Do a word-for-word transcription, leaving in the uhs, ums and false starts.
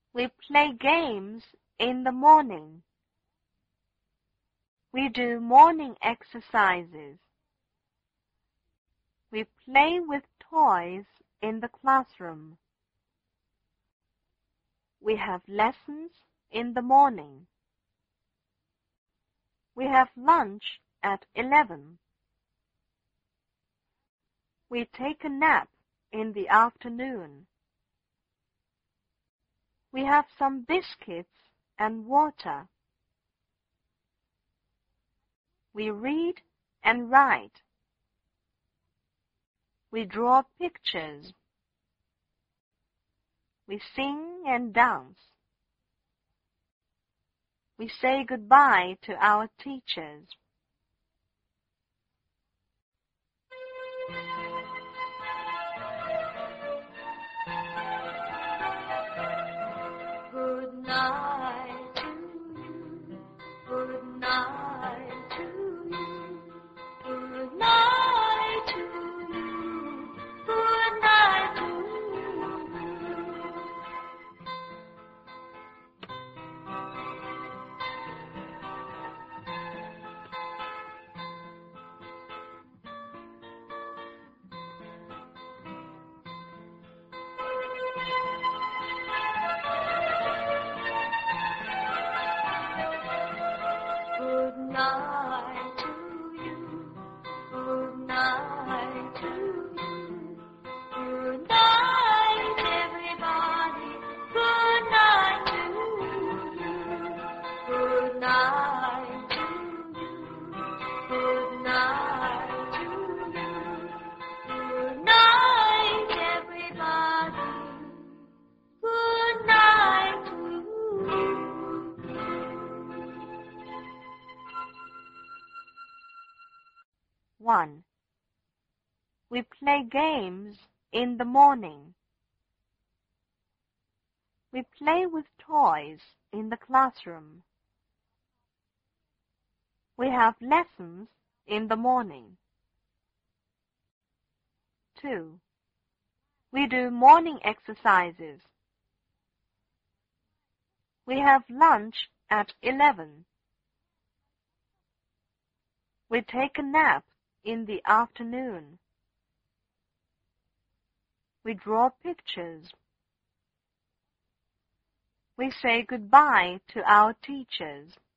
We play games in the morning. We do morning exercises. We play with toys in the classroom. We have lessons in the morning. We have lunch at eleven. We take a nap in the afternoon. We have some biscuits and water. We read and write. We draw pictures. We sing and dance. We say goodbye to our teachers. Good night to you. Good night to you. Good night to you. Good night to you. Good night to you. Good night to you. Good night, everybody. Good night to you. Good night to you. Good night to you. Good night, everybody. Good night to you. One. We play games in the morning. We play with toys in the classroom. We have lessons in the morning. Two. We do morning exercises. We have lunch at eleven. We take a nap in the afternoon. We draw pictures. We say goodbye to our teachers.